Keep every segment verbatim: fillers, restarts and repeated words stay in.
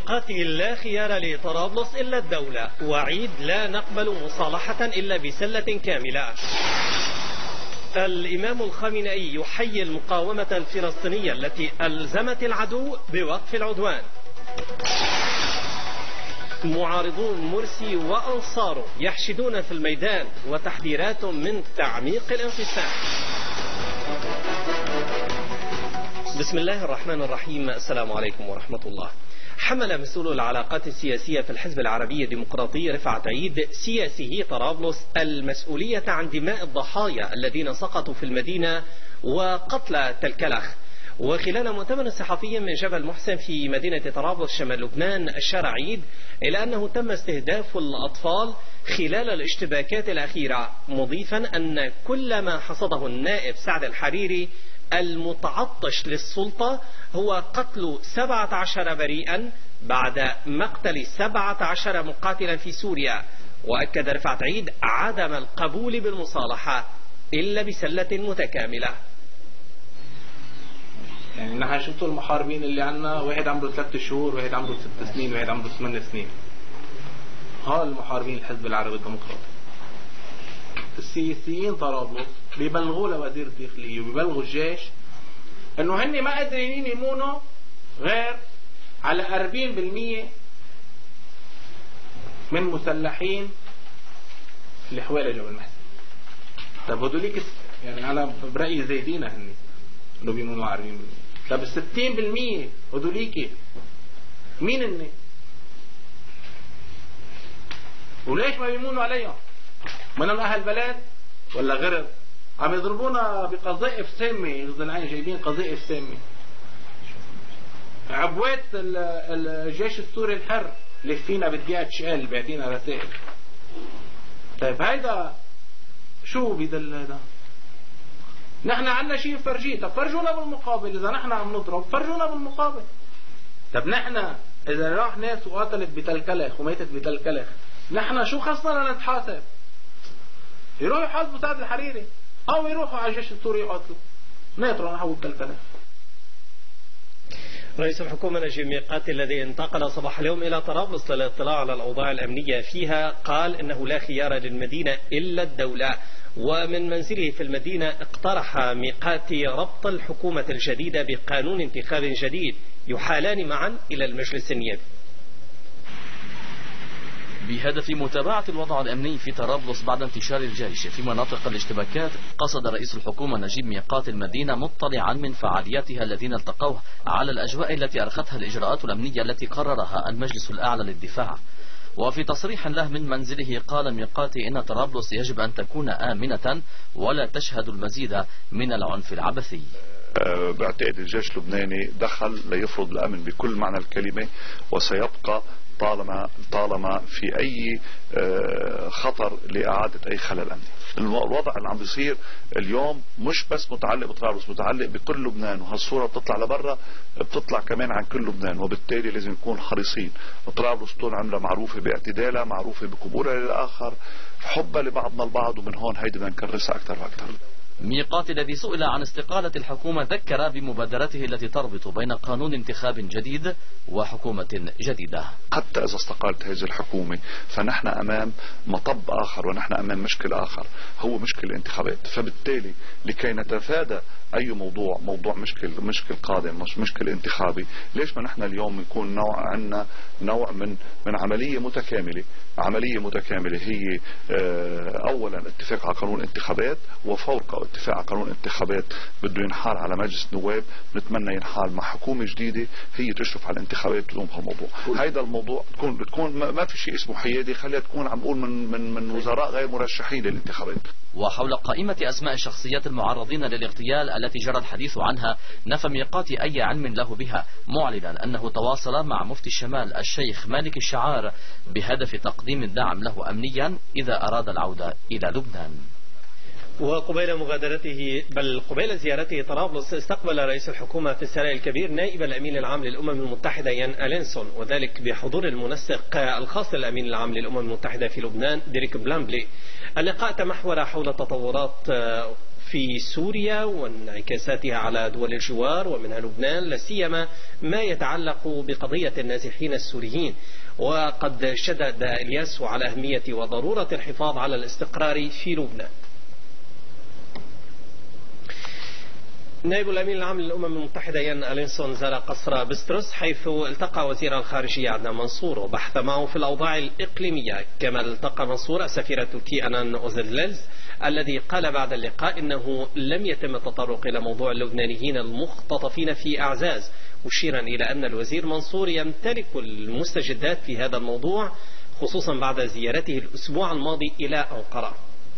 ميقات لا خيار لطرابلس إلا الدولة، وعيد لا نقبل مصالحة إلا بسلة كاملة. الإمام الخامنئي يحيي المقاومة الفلسطينية التي ألزمت العدو بوقف العدوان. معارضون مرسي وأنصاره يحشدون في الميدان، وتحذيرات من تعميق الانقسام. بسم الله الرحمن الرحيم. السلام عليكم ورحمة الله. حمل مسؤول العلاقات السياسية في الحزب العربي الديمقراطي رفعت عيد سياسي طرابلس المسؤولية عن دماء الضحايا الذين سقطوا في المدينة وقتل تلكلخ. وخلال مؤتمر صحفي من جبل محسن في مدينة طرابلس شمال لبنان أشار عيد إلى أنه تم استهداف الأطفال خلال الاشتباكات الأخيرة، مضيفا أن كل ما حصده النائب سعد الحريري المتعطش للسلطة هو قتل سبعة عشر بريئا بعد مقتل سبعة عشر مقاتلا في سوريا. وأكد رفعت عيد عدم القبول بالمصالحة إلا بسلة متكاملة. يعني نحن شفتوا المحاربين اللي عنا، واحد عمره ثلاث شهور، واحد عمره ست سنين، واحد عمره ثمان سنين. هؤلاء المحاربين الحزب العربي الديمقراطي. السياسيين طرابلس بيبلغوا لوزير الداخلية وبيبلغوا الجيش انه هن ما قادرين يمونوا غير على أربعين بالمية من مسلحين اللي حوالي جبل محسن. طب هدوليك يعني انا برأيي زايدين هن انه بيمونوا أربعين بالمية. طب الستين بالمية هدوليك مين هن؟ وليش ما بيمونوا عليهم؟ منهم اهل بلد ولا غرب؟ عم يضربونا بقذائف سامة، العين جايبين قذائف سامة. عبوات الجيش السوري الحر لفينا بدقيقة شقال بيعطينا رسائل. طيب هيدا شو بيدل هذا؟ نحن عنا شيء فرجيه، طب فرجونا بالمقابل. إذا نحن عم نضرب فرجونا بالمقابل. طب نحن إذا راح ناس وقاتلت بتلكلخ وماتت بتلكلخ، نحن شو خصنا نتحاسب؟ يروحوا يحاسبوا سعد الحريري أو يروحوا على الجيش السوري يقاتلوا. ناطروا نحو التلكلخ. رئيس الحكومة نجيب ميقاتي الذي انتقل صباح اليوم إلى طرابلس للاطلاع على الأوضاع الأمنية فيها قال إنه لا خيار للمدينة إلا الدولة. ومن منزله في المدينة اقترح ميقاتي ربط الحكومة الجديدة بقانون انتخاب جديد يحالان معا إلى المجلس النيابي. بهدف متابعة الوضع الأمني في طرابلس بعد انتشار الجيش في مناطق الاشتباكات، قصد رئيس الحكومة نجيب ميقاتي المدينة مطلعا من فعالياتها الذين التقوا على الأجواء التي أرختها الإجراءات الأمنية التي قررها المجلس الأعلى للدفاع. وفي تصريح له من منزله قال ميقاتي إن طرابلس يجب أن تكون آمنة ولا تشهد المزيد من العنف العبثي. بعتقد الجيش اللبناني دخل ليفرض الأمن بكل معنى الكلمة، وسيبقى طالما طالما في أي خطر لإعادة أي خلل أمني. الوضع اللي عم بيصير اليوم مش بس متعلق بطرابلس، متعلق بكل لبنان، وهالصورة بتطلع لبرا بتطلع كمان عن كل لبنان، وبالتالي لازم نكون حريصين. طرابلس طول عمرها معروفة باعتدالها، معروفة بقبولها للآخر، حبها لبعضنا البعض، ومن هون هيدي بدنا نكرسها أكثر وأكثر. ميقاتي الذي سئل عن استقالة الحكومة ذكر بمبادرته التي تربط بين قانون انتخاب جديد وحكومة جديدة. حتى إذا استقالت هذه الحكومة فنحن أمام مطب آخر، ونحن أمام مشكل آخر هو مشكل الانتخابات. فبالتالي لكي نتفادى أي موضوع موضوع مشكل مشكل قادم مش مشكل انتخابي، ليش ما نحن اليوم نكون نوع عنا نوع من من عملية متكاملة. عملية متكاملة هي أولا اتفاق على قانون انتخابات، وفوق اتفاق على قانون انتخابات بده ينحال على مجلس النواب، نتمنى ينحال مع حكومة جديدة هي تشرف على الانتخابات بدون هالموضوع. هيدا الموضوع تكون بتكون ما في شيء اسمه حيادي، خليها تكون عم نقول من من من وزراء غير مرشحين للانتخابات. وحول قائمة أسماء الشخصيات المعرضين للاغتيال التي جرى الحديث عنها، نفى ميقاتي أي علم له بها، معلنا أنه تواصل مع مفتي الشمال الشيخ مالك الشعار بهدف تقديم الدعم له أمنيا إذا أراد العودة إلى لبنان. وقبيل مغادرته بل قبيل زيارته طرابلس استقبل رئيس الحكومة في السراء الكبير نائب الأمين العام للأمم المتحدة يان ألينسون، وذلك بحضور المنسق الخاص للأمين العام للأمم المتحدة في لبنان ديريك بلامبلي. اللقاء تمحور حول التطورات في سوريا وانعكاساتها على دول الجوار ومنها لبنان، لا سيما ما يتعلق بقضية النازحين السوريين. وقد شدد إلياس على أهمية وضرورة الحفاظ على الاستقرار في لبنان. نائب الأمين العام للأمم المتحدة يان ألينسون زار قصر بسترس، حيث التقى وزير الخارجية عدنان منصور وبحث معه في الأوضاع الإقليمية. كما التقى منصور السفير التركي أنان أوزليلز، الذي قال بعد اللقاء إنه لم يتم التطرق إلى موضوع اللبنانيين المختطفين في أعزاز، مشيرا إلى أن الوزير منصور يمتلك المستجدات في هذا الموضوع، خصوصا بعد زيارته الأسبوع الماضي إلى أنقرة.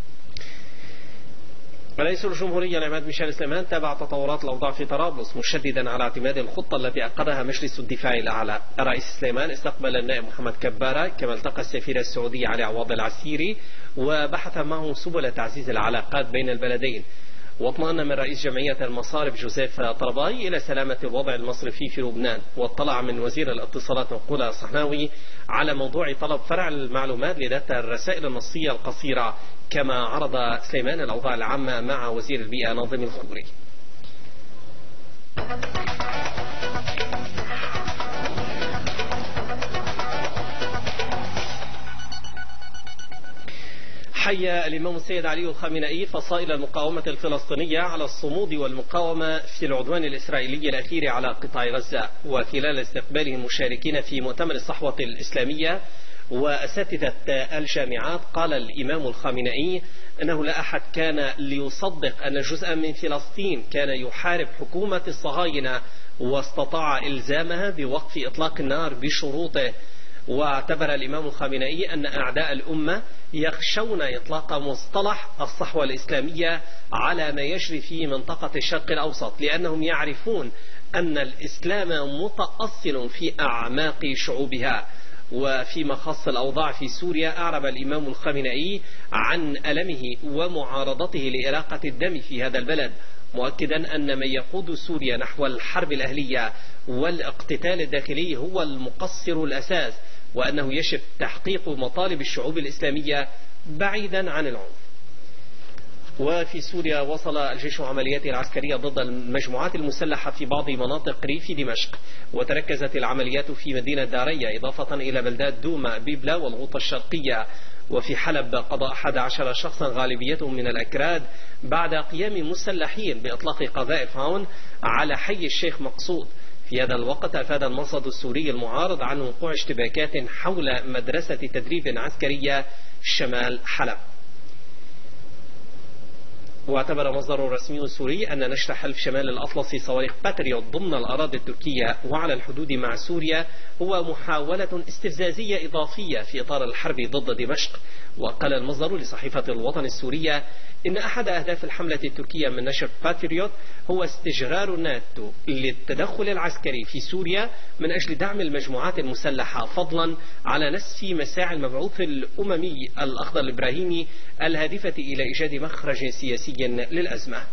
رئيس الجمهورية العماد ميشيل سليمان تابع تطورات الأوضاع في طرابلس، مشددا على اعتماد الخطة التي عقدها مجلس الدفاع الأعلى. الرئيس سليمان استقبل النائب محمد كبارة، كما التقى السفير السعودي علي عواض العسيري وبحث معه سبل تعزيز العلاقات بين البلدين. واطمأن من رئيس جمعية المصارف جوزيف طرباي إلى سلامة الوضع المصرفي في لبنان. واطلع من وزير الاتصالات نقولة صحناوي على موضوع طلب فرع المعلومات لداتا الرسائل النصية القصيرة. كما عرض سليمان الأوضاع العامة مع وزير البيئة ناظم الخوري. حي الإمام السيد علي الخامنئي فصائل المقاومة الفلسطينية على الصمود والمقاومة في العدوان الإسرائيلي الأخير على قطاع غزة. وخلال استقباله المشاركين في مؤتمر الصحوة الإسلامية وأساتذة الجامعات، قال الإمام الخامنئي أنه لا أحد كان ليصدق أن جزءا من فلسطين كان يحارب حكومة الصهاينة واستطاع إلزامها بوقف إطلاق النار بشروطه. واعتبر الإمام الخامنئي أن أعداء الأمة يخشون إطلاق مصطلح الصحوة الإسلامية على ما يجري في منطقة الشرق الأوسط، لأنهم يعرفون أن الإسلام متأصل في أعماق شعوبها. وفيما خص الأوضاع في سوريا، أعرب الإمام الخامنئي عن ألمه ومعارضته لإراقة الدم في هذا البلد، مؤكدا أن من يقود سوريا نحو الحرب الأهلية والاقتتال الداخلي هو المقصر الأساس، وأنه يجب تحقيق مطالب الشعوب الإسلامية بعيدا عن العنف. وفي سوريا وصل الجيش عملياته العسكرية ضد المجموعات المسلحة في بعض مناطق ريف دمشق، وتركزت العمليات في مدينة دارية إضافة إلى بلدات دوما بيبلا والغوطة الشرقية. وفي حلب قضى أحد عشر شخصا غالبيتهم من الأكراد بعد قيام مسلحين بإطلاق قذائف هاون على حي الشيخ مقصود. في هذا الوقت أفاد المرصد السوري المعارض عن وقوع اشتباكات حول مدرسة تدريب عسكرية شمال حلب. واعتبر مصدر رسمي سوري أن نشر حلف شمال الأطلسي صواريخ باتريوت ضمن الأراضي التركية وعلى الحدود مع سوريا هو محاولة استفزازية إضافية في إطار الحرب ضد دمشق. وقال المصدر لصحيفة الوطن السورية إن أحد أهداف الحملة التركية من نشر باتريوت هو استجرار الناتو للتدخل العسكري في سوريا من أجل دعم المجموعات المسلحة، فضلا على نسف مساعي المبعوث الأممي الأخضر الإبراهيمي الهادفة إلى إيجاد مخرج سياسي للأزمة.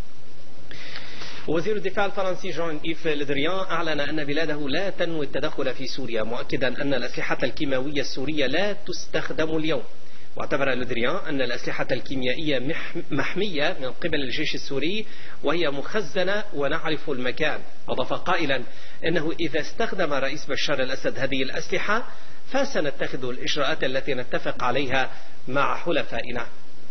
وزير الدفاع الفرنسي جون إيف لدريان أعلن أن بلاده لا تنوي التدخل في سوريا، مؤكدا أن الأسلحة الكيماوية السورية لا تستخدم اليوم. واعتبر لدريان أن الأسلحة الكيميائية محمية من قبل الجيش السوري وهي مخزنة ونعرف المكان. أضاف قائلا أنه إذا استخدم رئيس بشار الأسد هذه الأسلحة فسنتخذ الإجراءات التي نتفق عليها مع حلفائنا.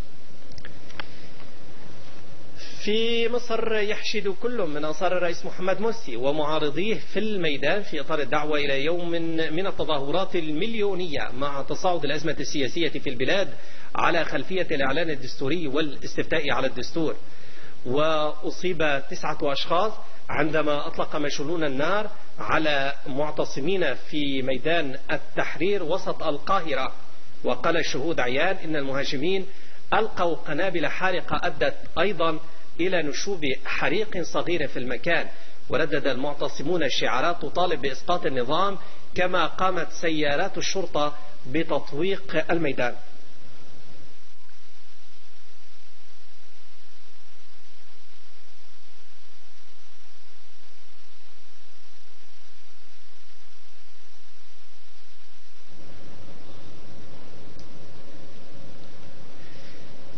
في مصر يحشد كل من أنصار الرئيس محمد مرسي ومعارضيه في الميدان في إطار الدعوة إلى يوم من التظاهرات المليونية مع تصاعد الأزمة السياسية في البلاد على خلفية الإعلان الدستوري والاستفتاء على الدستور. وأصيب تسعة أشخاص عندما أطلق مشلول النار على معتصمين في ميدان التحرير وسط القاهرة. وقال الشهود عيان إن المهاجمين ألقوا قنابل حارقة أدت أيضا إلى نشوب حريق صغير في المكان. وردد المعتصمون شعارات تطالب بإسقاط النظام، كما قامت سيارات الشرطة بتطويق الميدان.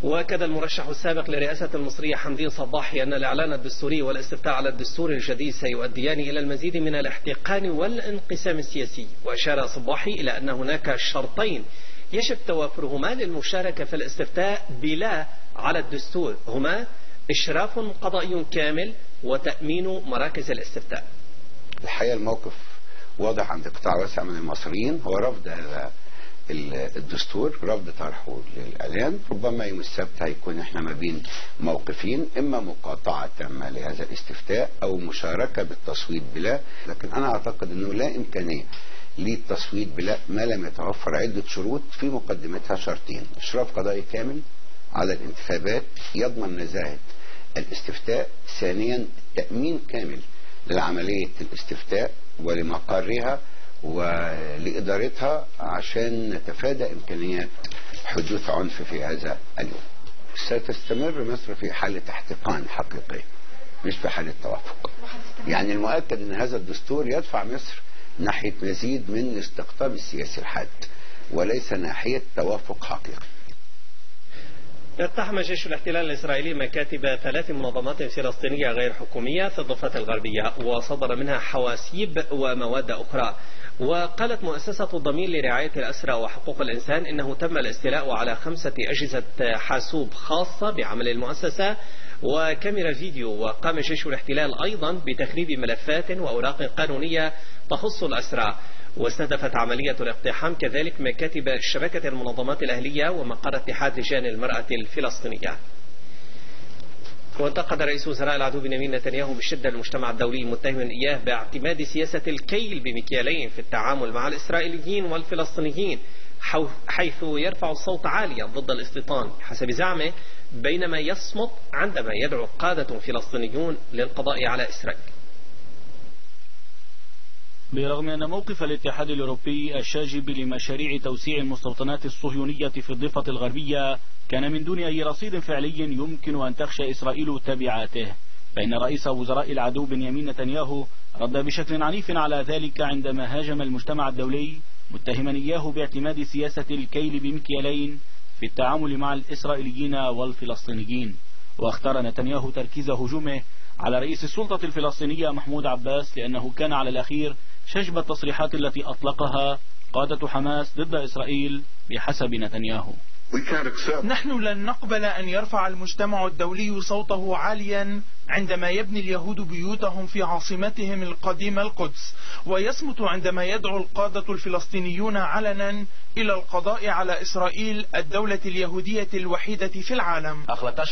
وأكد المرشح السابق لرئاسة المصرية حمدين صباحي أن الإعلان الدستوري والاستفتاء على الدستور الجديد سيؤديان إلى المزيد من الاحتقان والانقسام السياسي. وأشار صباحي إلى أن هناك شرطين يجب توافرهما للمشاركة في الاستفتاء بلا على الدستور، هما إشراف قضائي كامل وتأمين مراكز الاستفتاء. الحقيقة الموقف واضح عند قطاع واسع من المصريين، هو رفض هذا الدستور، رفض طرحه للإعلان. ربما يوم السبت هيكون احنا ما بين موقفين، اما مقاطعة تامة لهذا الاستفتاء او مشاركة بالتصويت بلا. لكن انا اعتقد انه لا امكانية للتصويت بلا ما لم يتوفر عدة شروط، في مقدمتها شرطين: اشراف قضائي كامل على الانتخابات يضمن نزاهة الاستفتاء، ثانيا تأمين كامل لعملية الاستفتاء ولمقرها ولإدارتها عشان نتفادى إمكانيات حدوث عنف في هذا اليوم. ستستمر مصر في حالة احتقان حقيقي مش في حالة توافق. يعني المؤكد أن هذا الدستور يدفع مصر ناحية مزيد من الاستقطاب السياسي الحاد وليس ناحية توافق حقيقي. اقتحم جيش الاحتلال الإسرائيلي مكاتب ثلاث منظمات فلسطينية غير حكومية في الضفة الغربية، وصدر منها حواسيب ومواد أخرى. وقالت مؤسسة الضمير لرعاية الأسرى وحقوق الإنسان إنه تم الاستيلاء على خمسة أجهزة حاسوب خاصة بعمل المؤسسة وكاميرا فيديو. وقام جيش الاحتلال أيضا بتخريب ملفات وأوراق قانونية تخص الأسرى. واستهدفت عملية الاقتحام كذلك مكاتب شبكة المنظمات الأهلية ومقر اتحاد لجان المرأة الفلسطينية. وانتقد رئيس وزراء العدو بنيامين نتنياهو بشدة المجتمع الدولي متهما إياه باعتماد سياسة الكيل بمكيالين في التعامل مع الإسرائيليين والفلسطينيين، حيث يرفع الصوت عاليا ضد الاستيطان حسب زعمه، بينما يصمت عندما يدعو قادة فلسطينيون للقضاء على إسرائيل. برغم أن موقف الاتحاد الأوروبي الشاجب لمشاريع توسيع المستوطنات الصهيونية في الضفة الغربية كان من دون أي رصيد فعلي يمكن أن تخشى إسرائيل تبعاته، فإن رئيس وزراء العدو بنيامين نتنياهو رد بشكل عنيف على ذلك عندما هاجم المجتمع الدولي متهما إياه باعتماد سياسة الكيل بمكيالين في التعامل مع الإسرائيليين والفلسطينيين. واختار نتنياهو تركيز هجومه على رئيس السلطة الفلسطينية محمود عباس لأنه كان على الأخير شجب التصريحات التي أطلقها قادة حماس ضد إسرائيل بحسب نتنياهو. نحن لن نقبل أن يرفع المجتمع الدولي صوته عاليا عندما يبني اليهود بيوتهم في عاصمتهم القديمة القدس، ويصمت عندما يدعو القادة الفلسطينيون علنا إلى القضاء على إسرائيل الدولة اليهودية الوحيدة في العالم.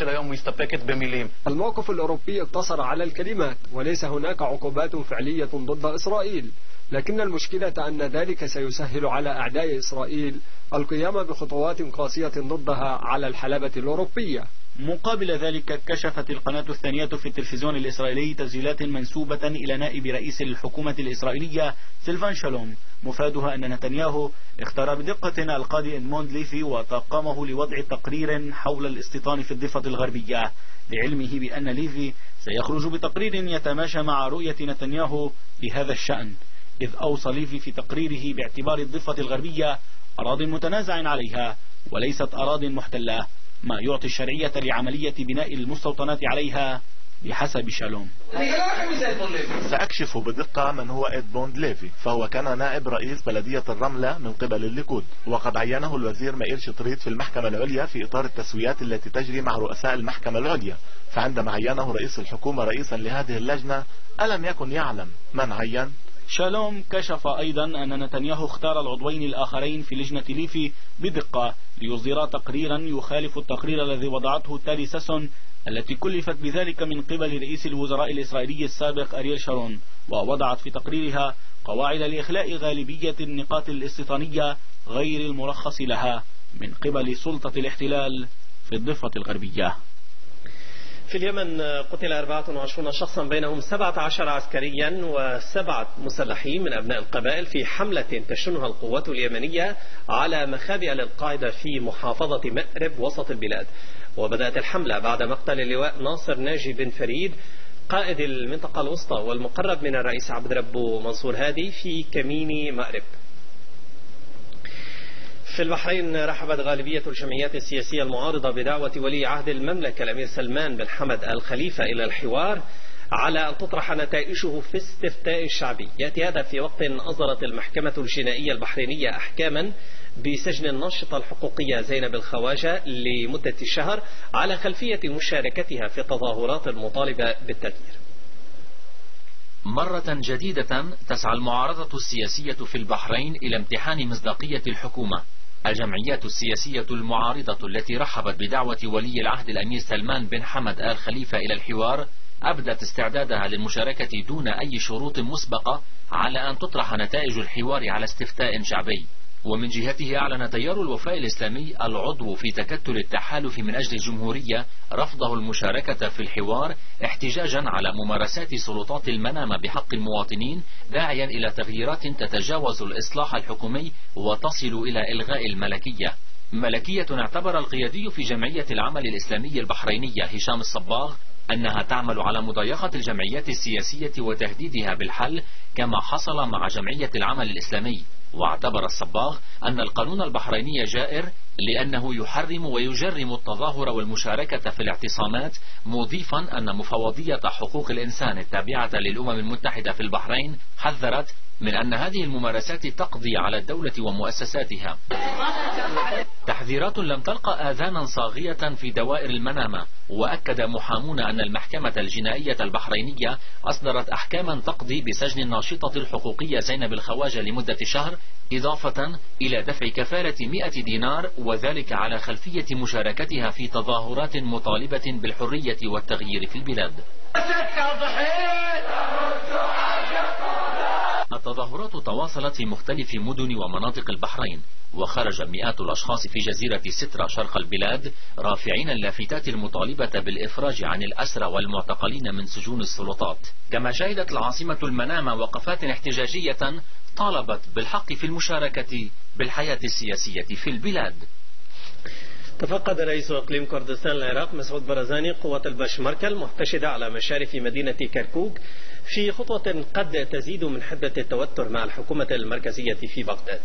الموقف الأوروبي اقتصر على الكلمات وليس هناك عقوبات فعلية ضد إسرائيل، لكن المشكلة أن ذلك سيسهل على أعداء إسرائيل القيام بخطوات قاسية ضدها على الحلبة الأوروبية. مقابل ذلك كشفت القناة الثانية في التلفزيون الإسرائيلي تسجيلات منسوبة إلى نائب رئيس الحكومة الإسرائيلية سيلفان شالوم، مفادها أن نتنياهو اختار بدقة القاضي إدموند ليفي وطاقمه لوضع تقرير حول الاستيطان في الضفة الغربية، لعلمه بأن ليفي سيخرج بتقرير يتماشى مع رؤية نتنياهو في هذا الشأن، إذ أوصى ليفي في تقريره باعتبار الضفة الغربية أراضٍ متنازع عليها وليست أراضٍ محتلة، ما يعطي الشرعية لعملية بناء المستوطنات عليها بحسب شالوم. سأكشف بدقة من هو إدموند ليفي، فهو كان نائب رئيس بلدية الرملة من قبل الليكود، وقد عينه الوزير مائيل شطريط في المحكمة العليا في إطار التسويات التي تجري مع رؤساء المحكمة العليا. فعندما عينه رئيس الحكومة رئيسا لهذه اللجنة ألم يكن يعلم من عين؟ شالوم كشف أيضا أن نتنياهو اختار العضوين الآخرين في لجنة ليفي بدقة ليصدر تقريرا يخالف التقرير الذي وضعته تالي ساسون التي كلفت بذلك من قبل رئيس الوزراء الإسرائيلي السابق أرييل شارون، ووضعت في تقريرها قواعد لإخلاء غالبية النقاط الاستيطانية غير المرخص لها من قبل سلطة الاحتلال في الضفة الغربية. في اليمن قتل أربعة وعشرين شخصا بينهم سبعة عشر عسكريا وسبعة مسلحين من أبناء القبائل في حملة تشنها القوات اليمنية على مخابئ للقاعدة في محافظة مأرب وسط البلاد. وبدأت الحملة بعد مقتل اللواء ناصر ناجي بن فريد قائد المنطقة الوسطى والمقرب من الرئيس عبد ربه منصور هادي في كمين مأرب. في البحرين رحبت غالبية الجمعيات السياسية المعارضة بدعوة ولي عهد المملكة الأمير سلمان بن حمد آل خليفة إلى الحوار على أن تطرح نتائجه في استفتاء شعبي. يأتي هذا في وقت أصدرت المحكمة الجنائية البحرينية أحكاما بسجن الناشطة الحقوقية زينب الخواجة لمدة شهر على خلفية مشاركتها في تظاهرات المطالبة بالتغيير. مرة جديدة تسعى المعارضة السياسية في البحرين إلى امتحان مصداقية الحكومة. الجمعيات السياسية المعارضة التي رحبت بدعوة ولي العهد الأمير سلمان بن حمد آل خليفة إلى الحوار أبدت استعدادها للمشاركة دون أي شروط مسبقة على أن تطرح نتائج الحوار على استفتاء شعبي. ومن جهته أعلن تيار الوفاء الإسلامي العضو في تكتل التحالف من أجل الجمهورية رفضه المشاركة في الحوار احتجاجا على ممارسات سلطات المنامة بحق المواطنين، داعيا إلى تغييرات تتجاوز الإصلاح الحكومي وتصل إلى إلغاء الملكية. ملكية اعتبر القيادي في جمعية العمل الإسلامي البحرينية هشام الصباغ أنها تعمل على مضايقة الجمعيات السياسية وتهديدها بالحل كما حصل مع جمعية العمل الإسلامي. واعتبر الصباغ أن القانون البحريني جائر لأنه يحرم ويجرم التظاهر والمشاركة في الاعتصامات، مضيفا أن مفوضية حقوق الإنسان التابعة للأمم المتحدة في البحرين حذرت من أن هذه الممارسات تقضي على الدولة ومؤسساتها. تحذيرات لم تلقى آذانا صاغية في دوائر المنامة، وأكد محامون أن المحكمة الجنائية البحرينية أصدرت أحكاما تقضي بسجن الناشطة الحقوقية زينب الخواجة لمدة شهر، إضافة إلى دفع كفالة مئة دينار، وذلك على خلفية مشاركتها في تظاهرات مطالبة بالحرية والتغيير في البلاد. التظاهرات تواصلت في مختلف مدن ومناطق البحرين، وخرج مئات الأشخاص في جزيرة سترة شرق البلاد رافعين اللافتات المطالبة بالإفراج عن الأسرى والمعتقلين من سجون السلطات. كما شهدت العاصمة المنامة وقفات احتجاجية طالبت بالحق في المشاركة بالحياة السياسية في البلاد. تفقد رئيس إقليم كردستان العراق مسعود برزاني قوة البشمركة المحتشدة على مشارف مدينة كركوك في خطوة قد تزيد من حدة التوتر مع الحكومة المركزية في بغداد.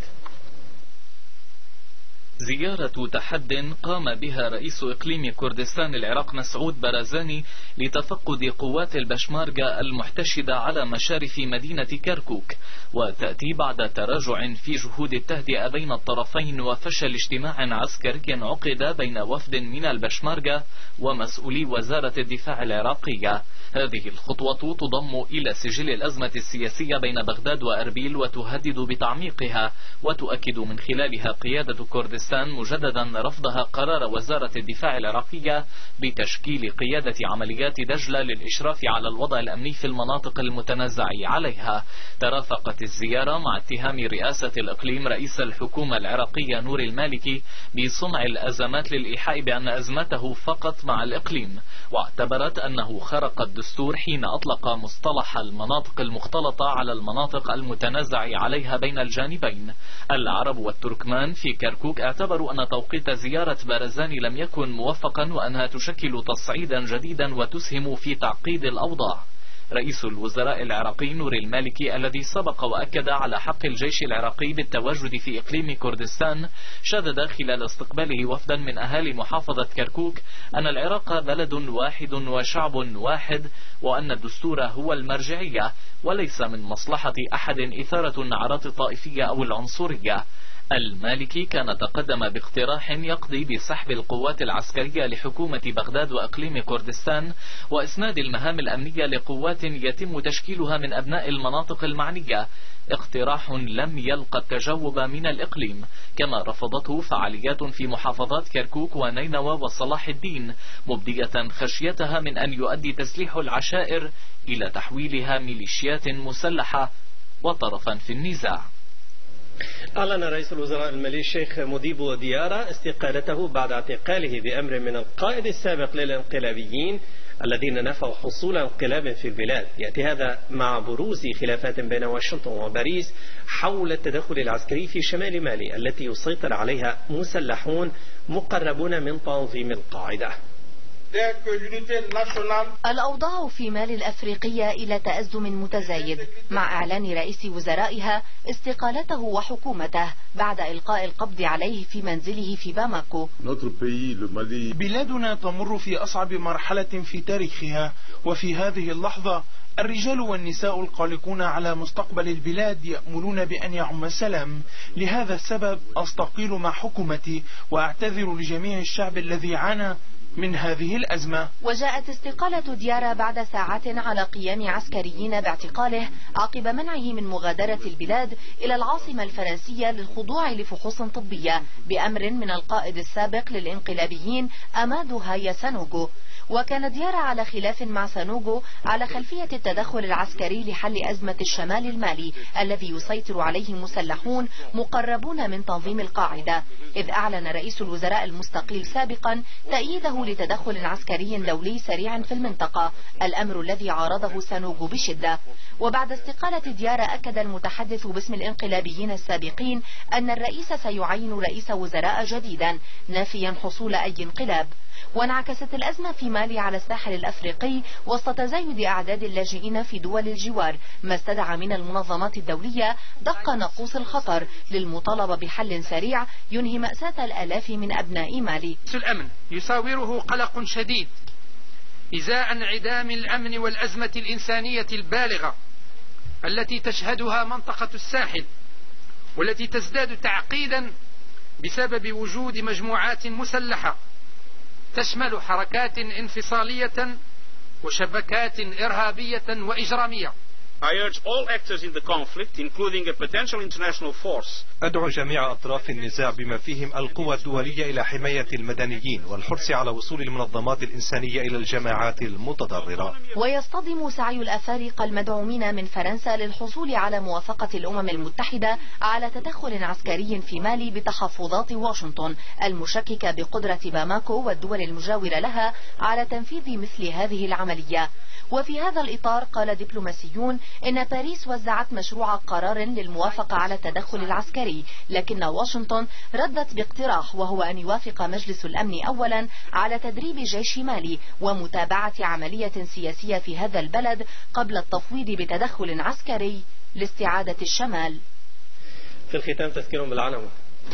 زيارة تحد قام بها رئيس إقليم كردستان العراق مسعود برزاني لتفقد قوات البشماركة المحتشدة على مشارف مدينة كركوك، وتأتي بعد تراجع في جهود التهدئة بين الطرفين وفشل اجتماع عسكري عقد بين وفد من البشماركة ومسؤولي وزارة الدفاع العراقية. هذه الخطوة تضم إلى سجل الأزمة السياسية بين بغداد وأربيل وتهدد بتعميقها، وتؤكد من خلالها قيادة كردستان مجددا رفضها قرار وزارة الدفاع العراقية بتشكيل قيادة عمليات دجلة للإشراف على الوضع الأمني في المناطق المتنازع عليها. ترافقت الزيارة مع اتهام رئاسة الإقليم رئيس الحكومة العراقية نور المالكي بصنع الأزمات للإيحاء بأن أزمته فقط مع الإقليم، واعتبرت أنه خرق الدستور حين أطلق مصطلح المناطق المختلطة على المناطق المتنازع عليها بين الجانبين. العرب والتركمان في كركوك اعتبروا أن توقيت زيارة برزاني لم يكن موفقا، وأنها تشكل تصعيدا جديدا وتسهم في تعقيد الأوضاع. رئيس الوزراء العراقي نور المالكي الذي سبق وأكد على حق الجيش العراقي بالتواجد في إقليم كردستان شدد خلال استقباله وفدا من أهالي محافظة كركوك أن العراق بلد واحد وشعب واحد، وأن الدستور هو المرجعية، وليس من مصلحة أحد إثارة النعرات الطائفية أو العنصرية. المالكي كان تقدم باقتراح يقضي بسحب القوات العسكرية لحكومة بغداد وإقليم كردستان وإسناد المهام الأمنية لقوات يتم تشكيلها من أبناء المناطق المعنية، اقتراح لم يلقى التجاوب من الإقليم، كما رفضته فعاليات في محافظات كركوك ونينوى وصلاح الدين، مبدية خشيتها من أن يؤدي تسليح العشائر إلى تحويلها ميليشيات مسلحة وطرفا في النزاع. أعلن رئيس الوزراء المالي الشيخ مديبو ديارة استقالته بعد اعتقاله بأمر من القائد السابق للانقلابيين الذين نفوا حصول انقلاب في البلاد. يأتي هذا مع بروز خلافات بين واشنطن وباريس حول التدخل العسكري في شمال مالي التي يسيطر عليها مسلحون مقربون من تنظيم القاعدة. الأوضاع في مالي الأفريقية إلى تأزم متزايد مع إعلان رئيس وزرائها استقالته وحكومته بعد إلقاء القبض عليه في منزله في باماكو. بلادنا تمر في أصعب مرحلة في تاريخها، وفي هذه اللحظة الرجال والنساء القلقون على مستقبل البلاد يأملون بأن يعم السلام. لهذا السبب أستقيل مع حكومتي وأعتذر لجميع الشعب الذي عانى من هذه الأزمة. وجاءت استقالة ديارة بعد ساعات على قيام عسكريين باعتقاله عقب منعه من مغادرة البلاد إلى العاصمة الفرنسية للخضوع لفحوص طبية بأمر من القائد السابق للإنقلابيين أمادو هايا سانوغو. وكان ديارة على خلاف مع سانوغو على خلفية التدخل العسكري لحل أزمة الشمال المالي الذي يسيطر عليه مسلحون مقربون من تنظيم القاعدة، إذ أعلن رئيس الوزراء المستقيل سابقا تأييده لتدخل عسكري دولي سريع في المنطقة، الأمر الذي عارضه سانوغو بشدة. وبعد استقالة ديارة أكد المتحدث باسم الانقلابيين السابقين أن الرئيس سيعين رئيس وزراء جديدا نافيا حصول أي انقلاب. وانعكست الأزمة في مالي على الساحل الأفريقي وسط تزايد أعداد اللاجئين في دول الجوار، ما استدعى من المنظمات الدولية دق ناقوس الخطر للمطالبة بحل سريع ينهي مأساة الآلاف من أبناء مالي. الأمن يساوره قلق شديد إزاء انعدام الأمن والأزمة الإنسانية البالغة التي تشهدها منطقة الساحل، والتي تزداد تعقيدا بسبب وجود مجموعات مسلحة تشمل حركات انفصالية وشبكات إرهابية وإجرامية. I urge all actors in the conflict, including a potential international force. أدعو جميع أطراف النزاع بما فيهم القوى الدولية إلى حماية المدنيين والحرص على وصول المنظمات الإنسانية إلى الجماعات المتضررة. ويصطدم سعي الأفارقة المدعومين من فرنسا للحصول على موافقة الأمم المتحدة على تدخل عسكري في مالي بتحفظات واشنطن المشككة بقدرة باماكو والدول المجاورة لها على تنفيذ مثل هذه العملية. وفي هذا الإطار قال دبلوماسيون إن باريس وزعت مشروع قرار للموافقة على التدخل العسكري، لكن واشنطن ردت باقتراح وهو أن يوافق مجلس الأمن أولا على تدريب جيش مالي ومتابعة عملية سياسية في هذا البلد قبل التفويض بتدخل عسكري لاستعادة الشمال. في الختام تذكير بالعناوين.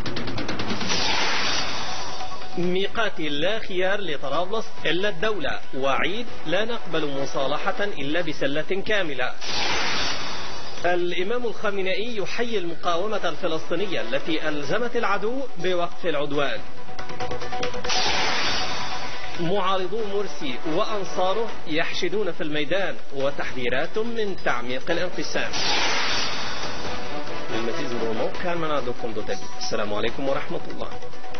ميقات لا خيار لطرابلس إلا الدولة، وعيد لا نقبل مصالحة إلا بسلة كاملة. الإمام الخامنئي يحيي المقاومة الفلسطينية التي ألزمت العدو بوقف العدوان. معارضو مرسي وأنصاره يحشدون في الميدان وتحذيرات من تعميق الانقسام. للمزيد زوروا موقع منادوكم دوت بي. السلام عليكم ورحمة الله.